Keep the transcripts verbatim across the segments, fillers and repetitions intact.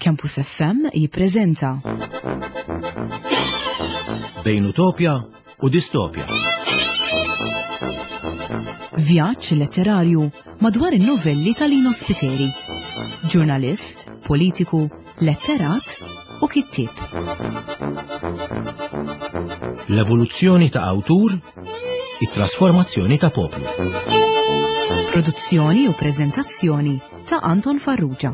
Campus F M jippreżenta Bejn utopja u distopja. Vjaġġ letterarju madwar in-novelli ta' Lino Spiteri. Ġurnalist, politiku, letterat u kittieb. L-evoluzzjoni ta' awtur, it-trasformazzjoni ta' poplu. Produzzjoni u preżentazzjoni ta' Anton Farrugia.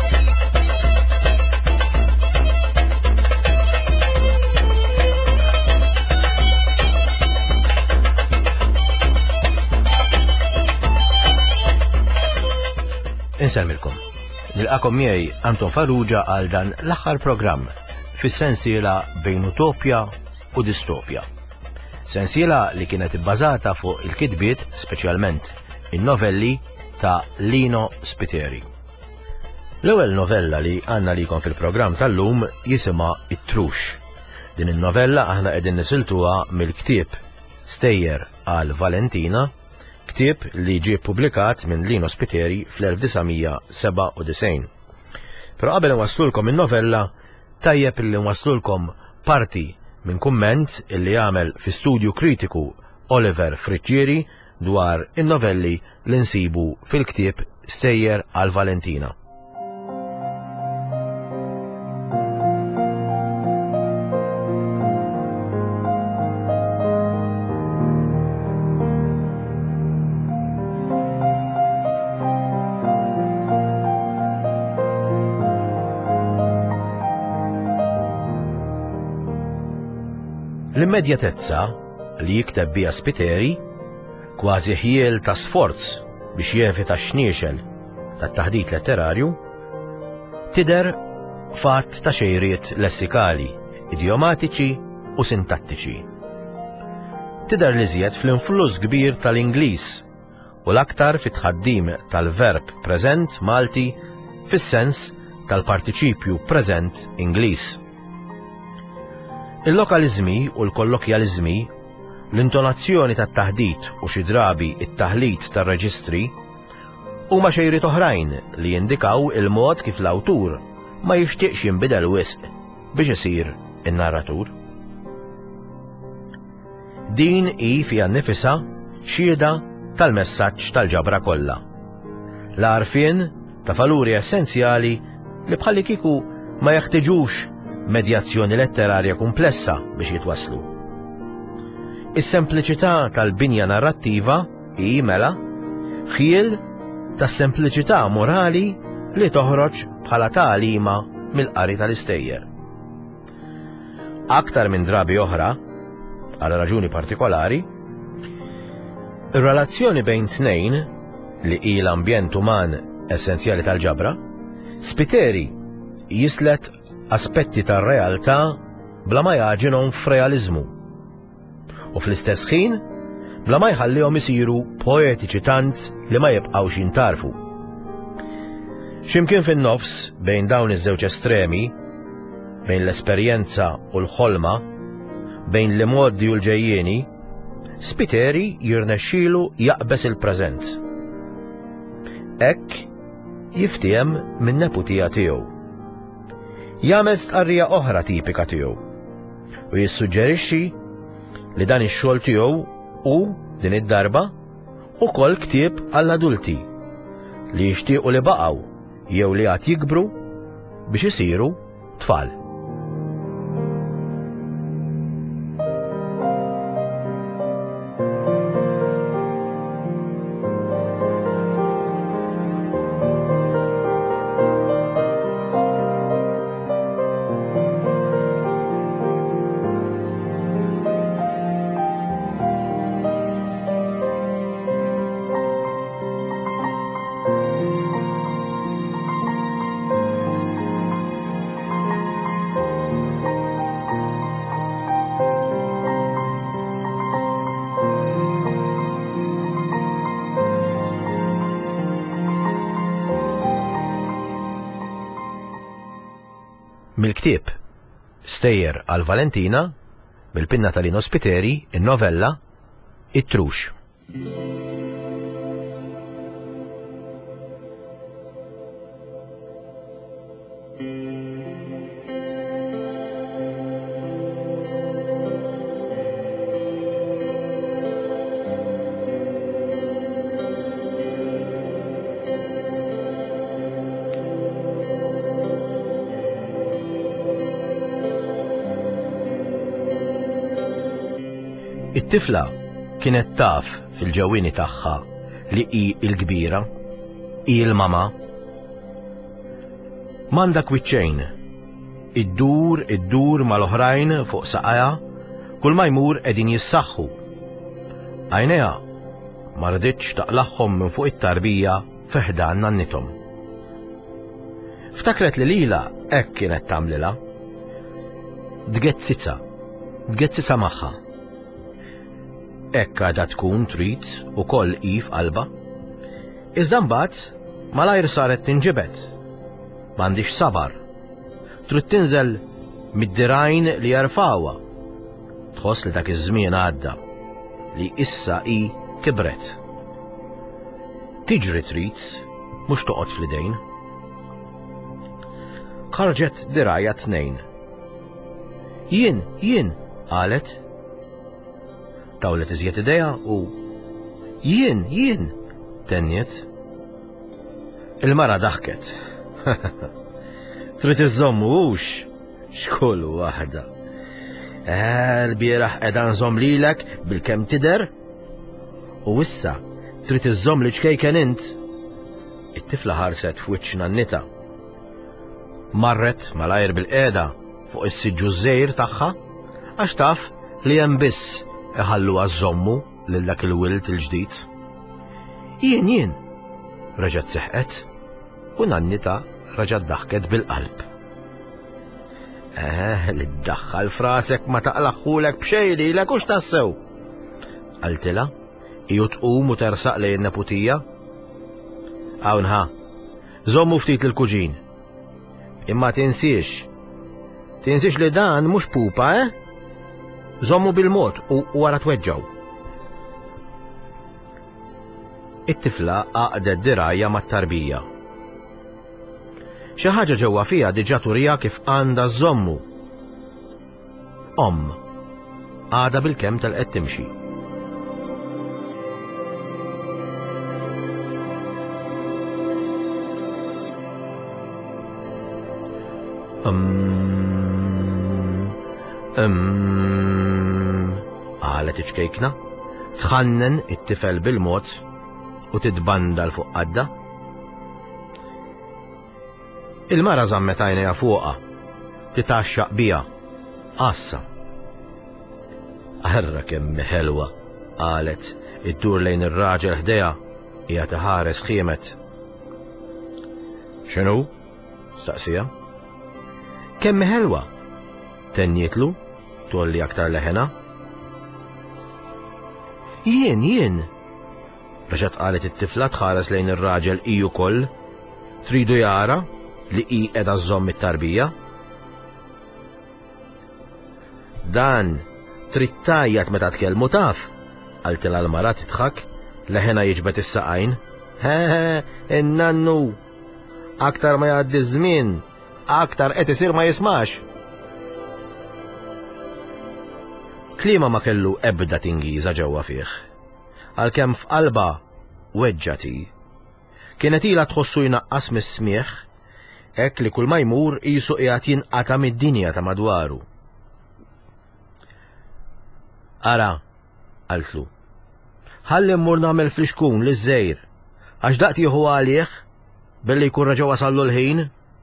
Inselmilkom. Nilqakom miegħi Anton Farrugia għal dan l-aħħar programm fis-sensiela bejn utopja u distopja. Sensiela li kienet ibbażata fuq il-kitbiet, speċjalment in-novelli ta' Lino Spiteri. L-ewwel novella li għandna likom fil-programm tal-lum jisimha It-Trux. Din in-novella aħna qegħdin nisiltuha mill-ktieb Stejjer għal Valentina, ktieb li ġie ppubblikat minn Lino Spiteri fl-elf tisgħomija seba' u disgħin. Però qabel nwaslulkom in-novella, tajjeb li nwaslulkom parti minn kumment illi għamel fi studju kritiku Oliver Friġġieri dwar in-novelli li nsibu fil-ktieb Stejjer għal Valentina. L-immedjatezza li jikteb bija Spiteri, kważi ħiel ta' sforz biex jevita xniexel tat-taħdit letterarju, tidher fatt ta' xejriet lessikali, idiomatiċi u sintattiċi. Tidher li żjed fl-influss kbir tal-Ingliż u l-aktar fit-tħaddim tal-verb preżent Malti fis-sens tal-partiċipju preżent Ingliż. Il-lokaliżmi u l-kollokjaliżmi, l-intonazzjoni tat-taħdit u xi drabi it-taħlit tar-reġistri huma xejriet oħrajn li jindikaw il-mod kif l-awtur ma jixtieqx jinbidel wisq biex isir in-narratur. Din hi fiha nnifisha xhieda tal-messaġġ tal-ġabra kollha. L-għarfien ta' valuri essenzjali li bħalli kieku ma jeħtieġux medjazzjoni letterarja komplessa biex jitwaslu. Is-sempliċità tal-binja narrattiva hi mela ħiel tas-sempliċità morali li toħroġ bħala tagħlima mill-qari tal-istejjer. Aktar minn drabi oħra, għal raġuni partikolari, ir-relazzjoni bejn tnejn li hi l-ambjent uman essenzjali tal-ġabra, Spiteri jislet aspetti tar-realtà bla ma jaġinhom f'realiżmu u fl-istess ħin bla ma jħallihom isiru poetiċi tant li ma jibqgħux jintarfu. X'imkien fin-nofs bejn dawn iż-żewġ estremi, bejn l-esperjenza u l-ħolma, bejn l-imoddi u l-ġejjieni, Spiteri jirnexxielu jaqbes il-preżent. Hekk jiftiem min-neputija tiegħu. Jagħmel stqarrija oħra tipika tiegħu u jissuġġerixxi li dan ix-xogħol tiegħu hu din id-darba ukoll ktieb għall-adulti li jixtiequ li baqgħu jew li għad jikbru biex isiru tfal. Mill-ktieb Stejjer għal Valentina, bil-pinna ta' Lino Spiteri, in-novella It-Trux. Thank you. It-tifla kienet taf fil-ġewwieni tagħha li hi l-kbira, hi l-mama. M'għandha kwiċċejn, iddur iddur mal-oħrajn fuq saqajja, kull ma jmur qegħdin jissaħħu. Għajnejha ma rriditx taqlaħħom minn fuq it-tarbija fi ħdan nannithom. Ftakret li lila hekk kienet tagħmlilha. Tgezzitha, tgezzitha magħha. Hekk għadha tkun trid ukoll hi f'qalba. Iżda mbagħad malajr saret tinġibed. M'għandix sabar. Trid tinżel mid-dirajn li jarfawha. Tħoss li dak iż-żmien għadda, li issa hi kibret. Tiġri trid, mhux toqgħod fl-idejn. Ħarġet dirajja tnejn. Jien, jien, qalet. Tawlet iżjed idejha u jien, jien, tenniet. Il-mara daħket. Trid iżommu hux xkull waħda. L-bieraħ qiegħda nżomm lilek bil-kemm tidher u issa trid iżomm li ċkejken int. It-tifla ħarset f'wiċċ nannita. Marret malajr bil-qiegħda fuq is-siġġu żgħir tagħha għax taf li hemm biss iħallu għażommu lil dak il-wild il-ġdid. Jien jien, reġgħet seħqet u nannita reġgħet daħket bil-qalb. Eh, li ddaħħal frasek ma taqlaħħulek b'xejn lilek hux tassew. Qaltilha, hi tqum u tersaq lejn neputija. Hawn ha, żommu ftit il-kuġin. Imma tinsiex, tinsiex li dan mhux pupa, eh? Żommu bil-mod u wara tweġġaw. It-tifla għaqdet dirajja mat-tarbija. Xi ħaġa ġewwa fiha diġà turija kif għandha żommu. Omm għadha bil-kemm telqed timxi. Qalet iċkejkna, tħannen it-tifel bil-mod u titbandal fuq qadda. Il-mara żammet għajnejha fuqha, titaxxaq biha, qassa. Arra kemm ħelwa, qalet, iddur lejn ir-raġel ħdejha hija tiħares ħiemet. X'inhu? staqsija. Kemm ħelwa? Tennietlu, tolli aktar leħena. Jien, jien. Reġgħet qalet it-tifla tħares lejn ir-raġel hi wkoll, tridu jara li hi qiegħda żomm it-tarbija. Dan trid tajjat meta tkellmu taf, qaltilha l-mara tidħak, leħena jiġbed is-saqajn. He he, innannu, aktar ma jgħaddi żmien, aktar qed isir ma jismax. Kliema ma kellu ebda tingiża ġewwa fih, għalkemm f'qalba weġġati. Kienet ilha tħossu jnaqqas mis-smieħ, hekk li kull ma jmur qisu qiegħed jinqata' mid-dinja ta' madwaru. Ara, qaltlu, ħalli mmur nagħmel fl-ixkun li żgħir, għax daqt jieħu għalih billi jkun raġa wasallu l-ħin.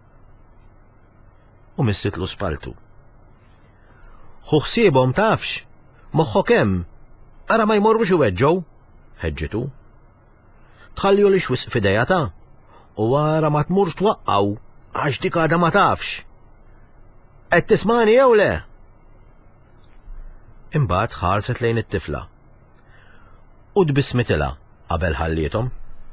U missitlu spaltu. Ħu ħsiebhom tafx, moħħok hemm, ara ma jmorrux iweġġgħu, ħeġġitu. Tħalliju li xwisq f'idejha ta' u ara ma tmurx twaqqgħu għax dik għadha ma tafx. Qed tismani jew le? Imbagħad ħarset lejn it-tifla u tbissmitilha qabel ħalliethom.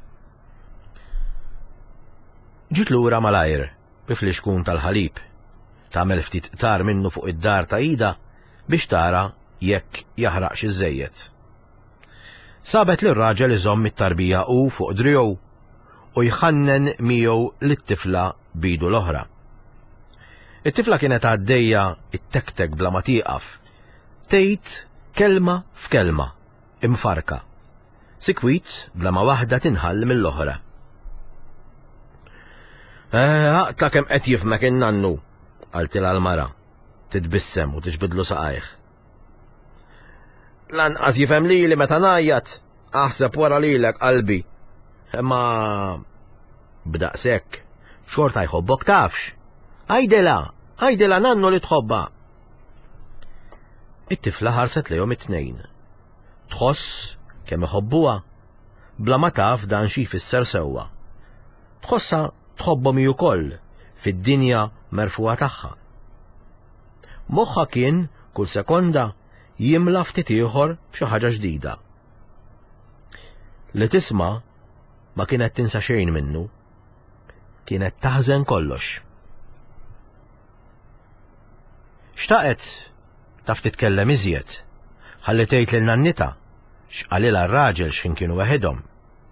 Ġiet lura malajr bi fl-ixkun tal-ħalib, tagħmel ftit qtar minnu fuq id-dar ta' ida biex tara jekk jaħraqx iż-żejjed. Sabet li r-raġel iżomm it-tarbija u fuq driegħu u jħannen miegħu lit-tifla bidu l-oħra. It-tifla kienet għaddejja it-tektek bla ma tieqaf, tgħid kelma f'kelma, imfarka, sikwit bla ma waħda tinħall mill-oħra. Aqta kemm qed jifmek innannu, qaltilha l-mara, titbissem u tiġbidlu saqajh. lanqas jifhem lili meta ngħajjat, aħseb wara lilek qalbi. Imma b'daqshekk xorta jħobbok tafx. Għajdilha, għajdilha nannu li tħobba. It-tifla ħarset lejhom it-tnejn. Tħoss kemm iħobbuha, bla ma taf dan xi jfisser sewwa. Tħossha tħobbhom hi wkoll fid-dinja merfuqa tagħha. Moħħha kien kull sekonda jimla ftit ieħor b'xi ħaġa ġdida. Li tisma' ma kienet tinsa xejn minnu, kienet taħżen kollox. Xtaqet taf titkellem iżjed, ħalli tgħid lil nannita x'qalilha r-raġel x'kien kienu waħedhom.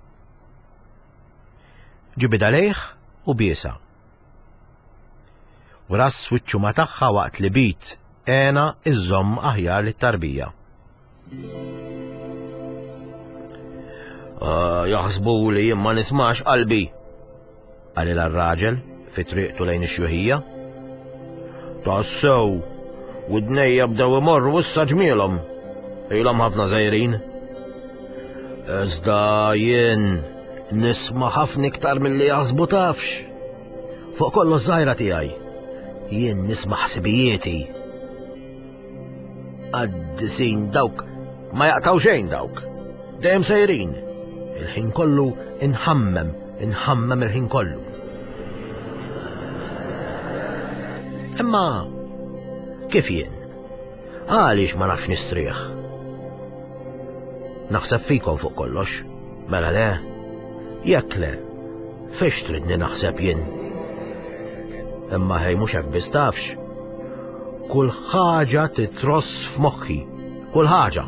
Ġibida lejh u biesa. U ras wiċċu ma tagħha waqt li bit għena iżomm aħjar lit-tarbija. Jaħsbu li jien ma nismax qalbi, qalilha r-raġel fi triqtu lejn ix-xjuħija. Tassew, widnejja bdew imorru issa ġmielhom, ilhom ħafna żgħirin. Iżda jien nisma' ħafna iktar milli jaħsbu tafx. Fuq kollox żgħira tiegħi, jien nisma' ħsibijieti. Għaddisin dawk ma jaqtaw xejn dawk, dejjem sejrin. Il-ħin kollu inħammem, inħammem il-ħin kollu. Imma kif jien? Għaliex ma nafx nistrieħ? Naħseb fikom fuq kollox, mela le, jekk le, fiex tridni naħseb jien? Imma ħej mhux hekk biss tafx. Kull ħaġa titross f'moħħi, kull ħaġa.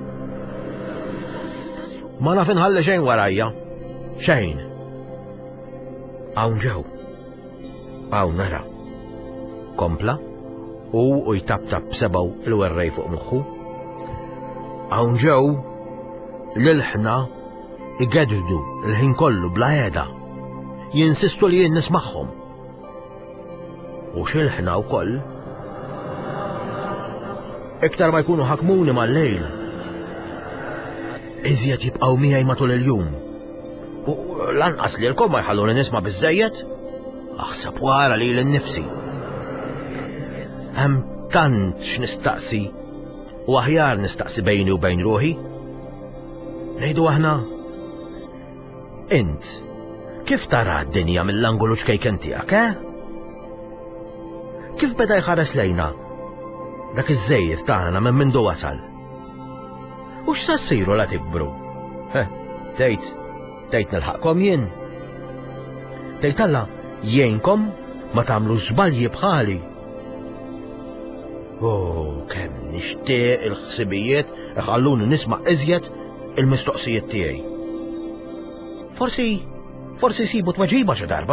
Ma naf inħalli xejn warajja, xejn. Hawn ġew, hawn nara. Kompla, u u jtabtab b'sebgħu il-werrej fuq moħħu. Hawn ġew l-ilħna igeddu l-ħin kollu bla qiegħda, jinsistu li jien nismagħhom. U xilħna wkoll iktar ma jkunu ħakmuni mal-lejl, iżjed jibqgħu miegħi matul il-jum. U lanqas li l-kom ma jħalluni nisma' biżżejjed, aħseb wara li l-nifsi. Hemm tant x'nistaqsi u aħjar nistaqsi bejni u bejn ruħi. Ngħidu aħna, int kif tara d-dinja mill-angolu ċkejken tiegħek, eh? Kif beda jħares lejna dak iż-żejr tagħna minn mindu wasal? U x'sa ssiru la tikbru? Tgħid, tgħid nilħaqkom jien. Tgħid alla jgħinkom ma tagħmlux żbalji bħali. Oh, kemm nixtieq il-ħsibijiet iħalluni nisma' iżjed il-mistoqsijiet tiegħi. Forsi, forsi sibu tweġiba xi darba.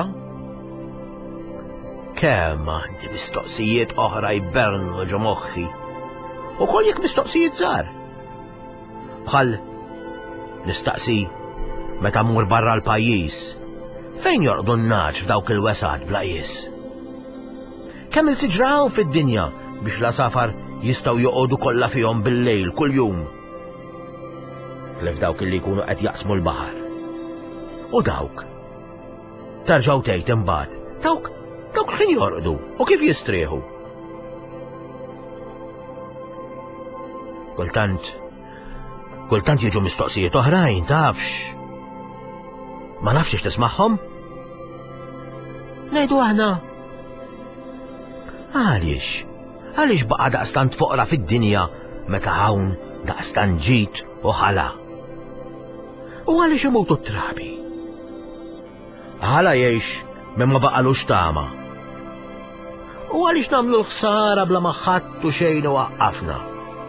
Kemm għandi mistoqsijiet oħra jbernu ġo moħħi. Ukoll jekk mistoqsijiet żgħar. Bħal nistaqsi meta mmur barra l-pajjiż, fejn jorqdu n-naġ f'dawk il-wesad bla qies? Kemm il-siġraw fid-dinja biex la safar jistgħu joqogħdu kollha fihom bil-lejl kuljum. Lef dawk illi jkunu qed jaqsmu l-baħar. U dawk terġgħu tgħid imbagħad, dawk dawk ħin jorqdu u kif jistrieħu. Kultant kultant jiġu mistoqsijiet oħrajn tafx. Ma nafx tismagħhom? Ngħidu aħna. Għaliex? Għaliex baqa' daqstant foqra fid-dinja meta hawn daqstant ġid u ħala? U għaliex imutu t-trabi? Ħala jgħix minn ma baqalux tama. U għaliex nagħmlu l-ħsara bla ma ħadtu xejn u waqqafna?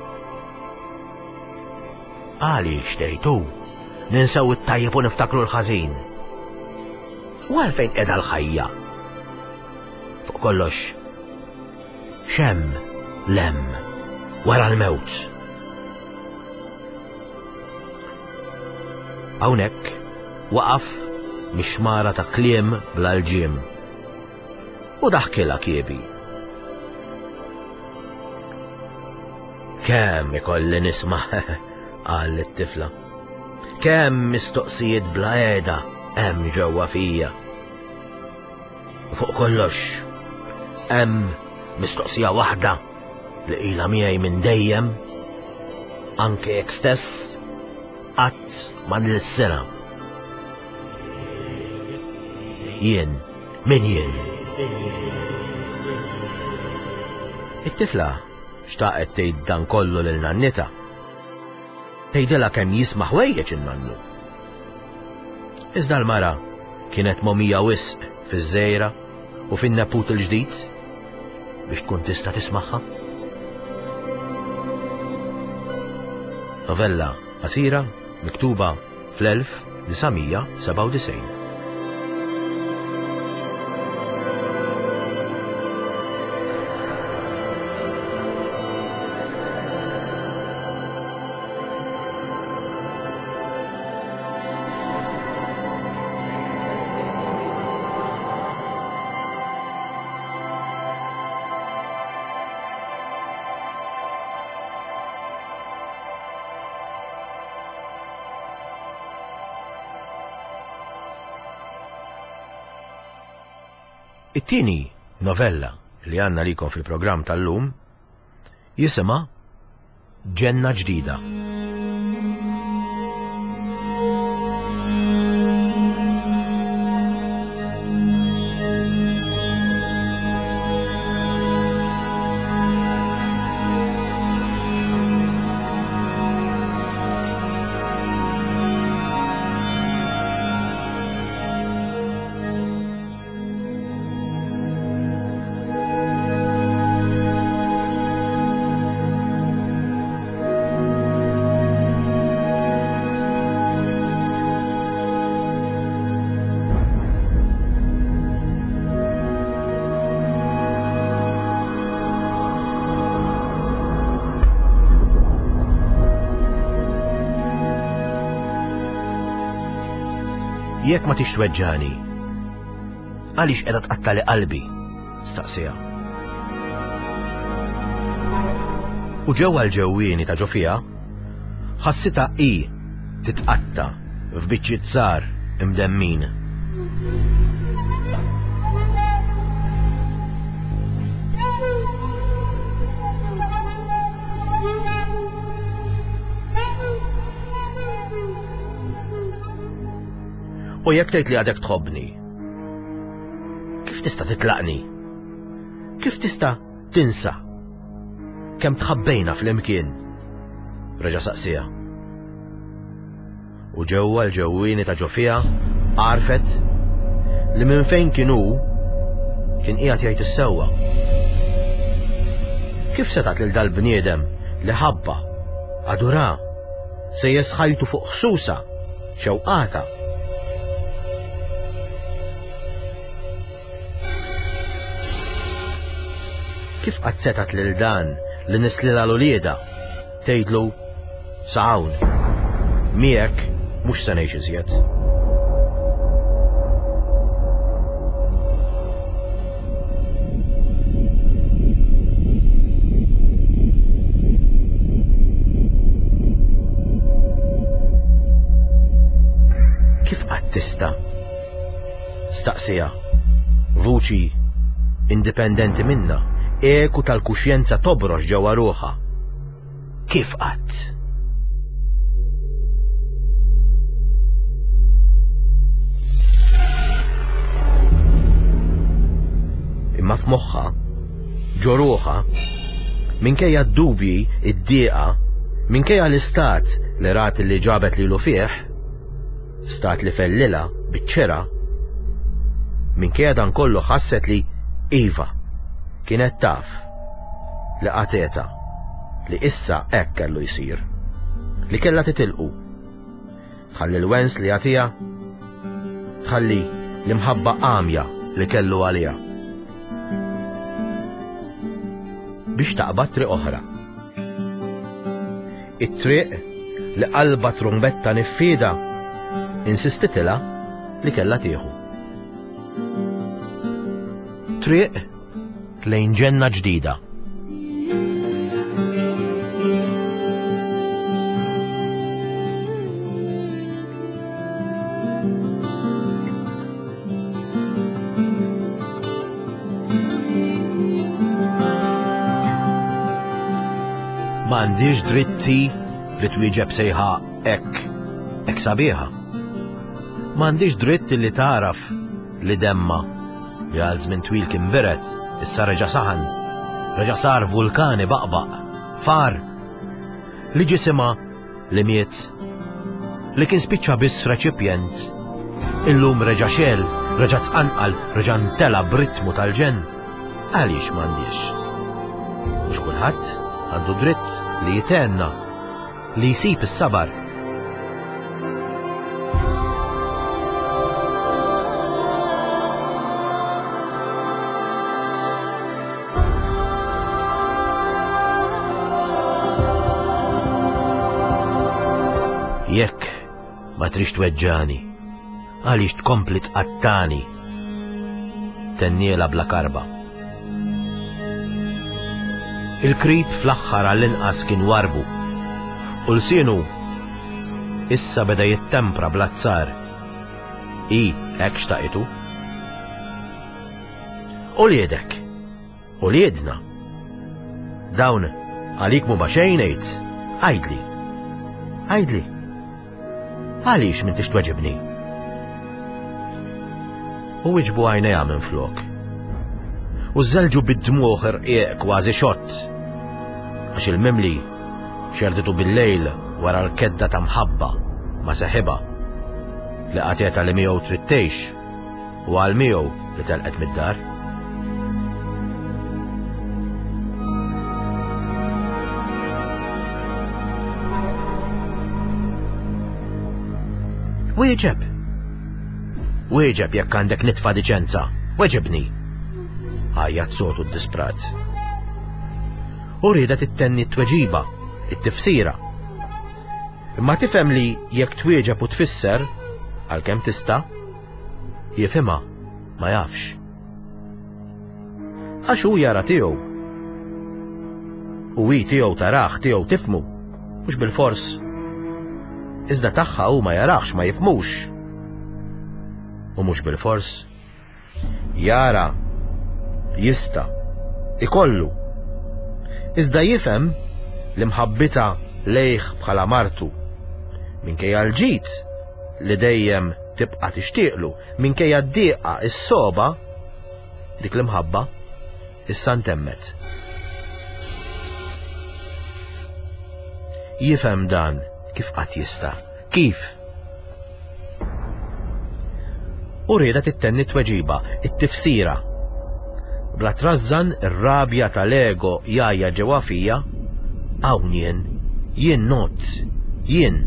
Għaliex tgħidu ninsew it-tajjeb u niftakru l-ħażin? U għalfejn qiegħda l-ħajja? Fuq kollox, xemm lem wara l-mewt. Hawnhekk waqaf mixmara ta' kliem bla l-ġiem u daħkilha kiebi. Kemm ikolli nisma' qal it-tifla. Kemm mistoqsijiet bla qiegħda hemm ġewwa fija. Fuq kollox, hemm mistoqsija waħda li ilha miegħi minn dejjem, anke jekk stess qatt ma nilissena. Jien, min jien? It-tifla xtaqet tgħid dan kollu lil nannita. Tgħidilha kemm jisma' ħwejjeġ in-nannu. Iżda l-mara kienet momija wisq fiż-żejra u fin-neput il-ġdid biex tkun tista' tismagħha. Novella qasira miktuba fl-elf tisa' seba' u disgħin. It-tieni novella li għandna likom fil-programm tal-lum jisimha Ġenna ġdida. Jekk ma tix tweġġani, għaliex qiegħda tqattali qalbi, staqsija. U ġewwa l-ġewwieni ta' ġofija, ħassitha hi titqatta f'biċċiet żgħar imdemmin. U jekk tgħid li għadek tħobbni, kif tista' titlaqni? Kif tista' tinsa kemm tħabbejna fl-imkien? Reġa' saqsija. U ġewwa l-ġewwieni ta' ġofija għarfet li minn fejn kien hu kien qiegħed jgħid issewwa. Kif setat lil dal-bniedem li ħabba, adura, sejjes ħajtu fuq ħsusa, xewqata. Kif qatt setat lil dan li nislilha l-ulieda tgħidlu sa hawn miegħek mhux se ngħix iżjed. Kif qatt tista' staqsija vuċi indipendenti minnha, eku tal-kuxjenza tobrox ġewwa ruħha. Kif qatt? Imma f'moħħha, ġo ruħha, minkejja d-dubji, id-dieqa, minkejja l-istat li rat li ġabet lilu fih, stat li fellila biċ-ċera, minkejja dan kollu ħasset li iva kienet taf li qateta li issa hekk kellu jsir, li kellha titilqu. Tħalli l-wens li għatija, tħalli l-imħabba qamja li kellu għalija. Biex taqbad triq oħra. It-triq li qalba trumbetta niffieda insistitila li kellha tieħu. Triq lejn ġenna ġdida. m'għandix dritti li twieġeb sejħa ek, ek sabiħa. M'għandix dritt li taraf li demma li għal żmien twil kien beret, issa reġa' saħan, reġa' sar vulkani baqbaq, far, li ġisima li miet, li kien spiċċa biss reċipjent, illum reġa' xel, reġa' tqanqal, reġa' ntela b'ritmu tal-ġen. Għaliex m'għandix? Mhux kulħadd għandu dritt li jitenna, li jsib is-sabar. Jekk ma trix tweġġani, għaliex tkompli tqattani, tenniela bla karba. Il-krib fl-aħħar għall-inqas kien warbu, u l-sienu issa beda jittempra bla tsar. I hekk xtaqitu. U liedek, u liedna. Dawn għalik mu baxejn ngħid, għajdli, għajdli. Għaliex m'intix tweġibni? U iġbu għajnejha minn flok. U żelġu bid-dmuħ irqieq kważi xott. Għax il-mimli xerditu bil-lejl wara l-kedda ta' mħabba ma' seħiba li qateta li miegħu trittejx u għal miegħu li telqet mid-dar. Wieġeb. Wieġeb jekk għandek nitfa' diċenza. Weġibni. Għajjat sotu d-disprat. U rieda tittenni t-tweġiba, it-tifsira. Imma tifhem li jekk twieġeb u tfisser, għalkemm tista', jifhimha ma jafx. Għax hu jara tiegħu. U hi tiegħu taraħ tiegħu tifmu, mhux bil-fors. Iżda tagħha hu ma jarax ma jifmux. U mhux bil-fors. Jara, jista, ikollu. Iżda jifhem li mħabbita lejh bħala martu. Minkejja l-ġid li dejjem tibqa' tixtieqlu, minkejja d-dieqa is-soba dik l-imħabba issa ntemmet. Jifhem dan kif qatt jista'. Kif? U rieda tittenni tweġiba, it-tifsira. Bla trażżan ir-rabja tal-ego jajja ġewwa fija, hawn jien, jien not, jien.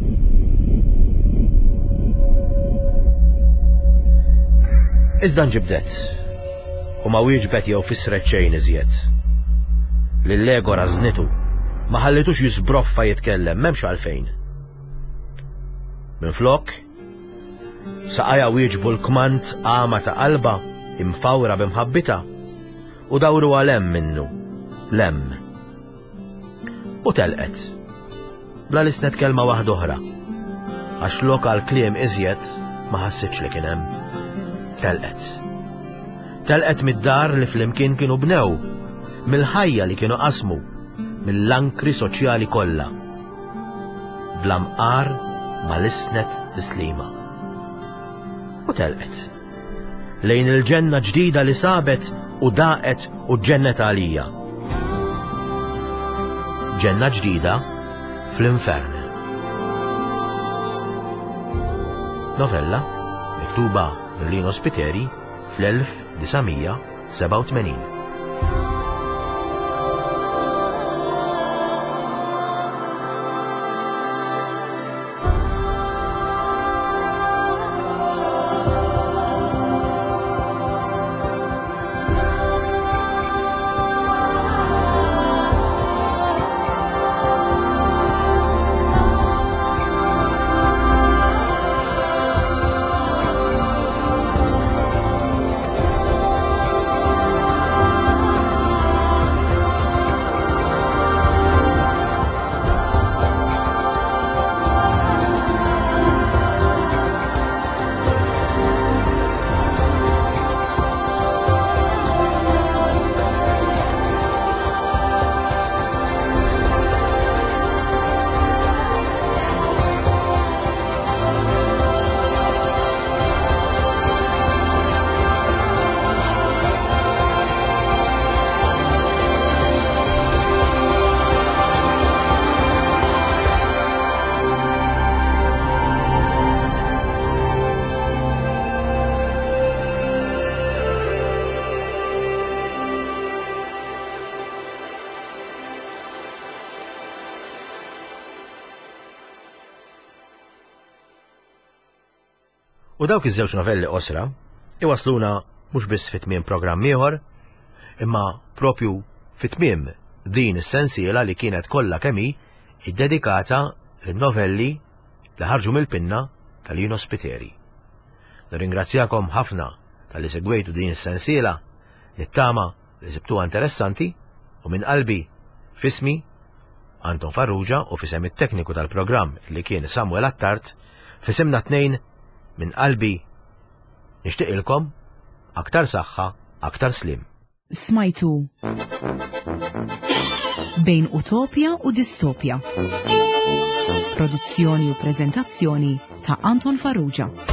Iżda nġibdet, u ma wieġbet jew fisret xejn iżjed. Lill-ego rażnitu, ma ħallitux jisbroffa jitkellem, m'hemmx għalfejn. Minflok, saqajja wieġbu l-kmant għama ta' qalba imfawra b'imħabbita u dawru għalem minnu, lem. U telqet, bla l-isnet kelma waħda oħra, għax lokal kliem iżjed ma ħassitx li kien hemm. Telqet. Telqet mid-dar li flimkien kienu bnew, mill-ħajja li kienu qasmu, mill-ankri soċjali kollha. Bla mqar mal-isnet tislima. U telqet. Lejn il-ġenna ġdida li sabet u daqet u ġennet għalija. Ġenna ġdida fl-infern. Novella miktuba minn Lino Spiteri fl-elf disajn seba' u tmenin. U dawk iż-żewġ novelli qosra iwasluna mhux biss fit-tmiem programm ieħor, imma propju fit-tmiem din is-sensiela li kienet kollha kemm hi iddedikata lin-novelli li ħarġu mill-pinna tal-Jien Ospiteri. Nirringrazzjakom ħafna tal-li segwejtu din is-sensiela, nittama li sibtuha interessanti u minn qalbi fismi Anton Farrugia u fisem it-tekniku tal-programm li kien Samuel Attart, fisimna tnejn minn qalbi nixtieqilkom aktar saħħa, aktar slim. Smajtu Bejn Utopja u Distopja. Produzzjoni u preżentazzjoni ta' Anton Farrugia.